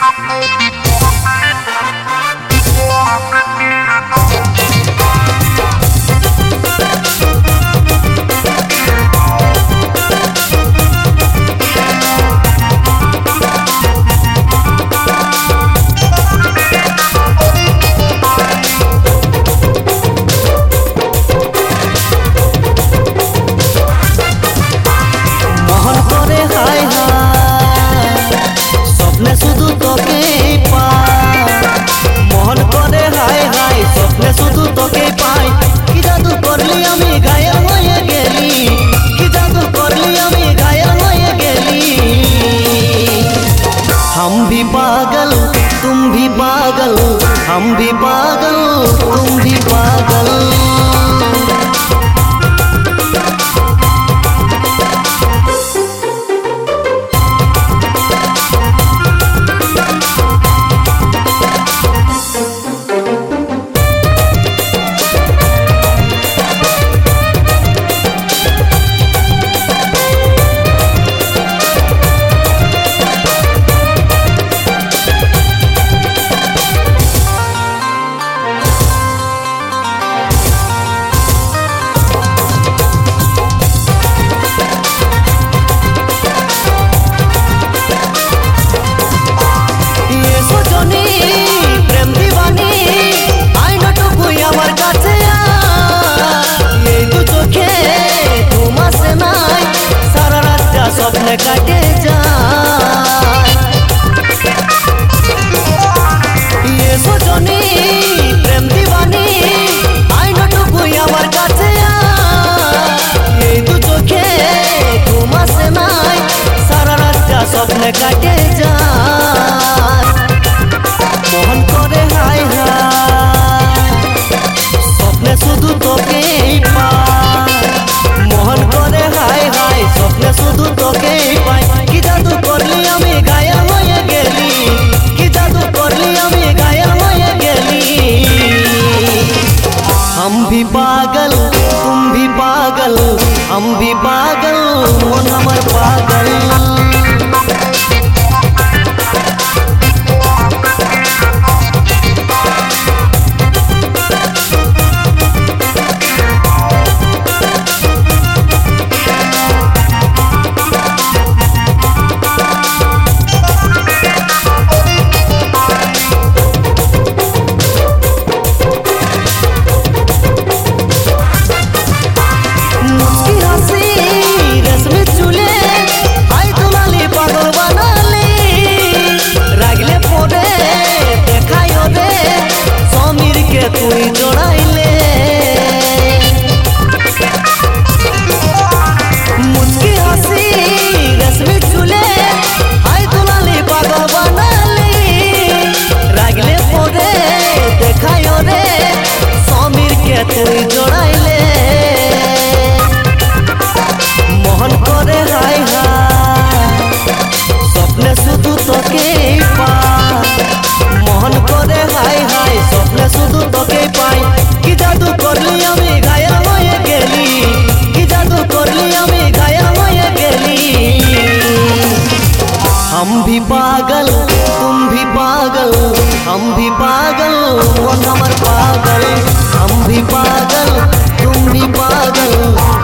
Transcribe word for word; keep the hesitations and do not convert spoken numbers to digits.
हम भी पागल तुम भी पागल, हम भी पागल तुम भी पागल। काटे जाए ये सोचनी प्रेम दीवानी आई नटुकु आमार काছে এই দু চোখে ঘুম আসে নাই সারা রাতটা স্বপ্নে কাটে যায় মোহন করে হাই হাই স্বপ্নে শুধু তোকেই পাই মোহন করে হাই হাই স্বপ্নে শুধু তোকেই পাই কি জাদু করলি আমি ঘায়াল হয়ে গেলি কি জাদু করলি আমি ঘায়াল হয়ে গেলি हम भी पागल तुम भी पागल हम भी पागल मन हमर पागल। कोई जोड़ाइले मुझकी हंसी रस्मी चूले हाय दुलाली पागल बनाली रागले पोरे देखायो रे समीर के कोई जोड़ाइले मोहन करे हाय हाय स्वप्ने शुधु तोकेई पाई मोहन करे हाय हाय स्वप्ने शुधु तोकेई पाई कि जादू करली आमी घायल हये गेली कि जादू करली आमी घायल हये गेली हम भी पागल तुम भी पागल हम भी पागल मन हमर पागल हम भी पागल तुम भी पागल।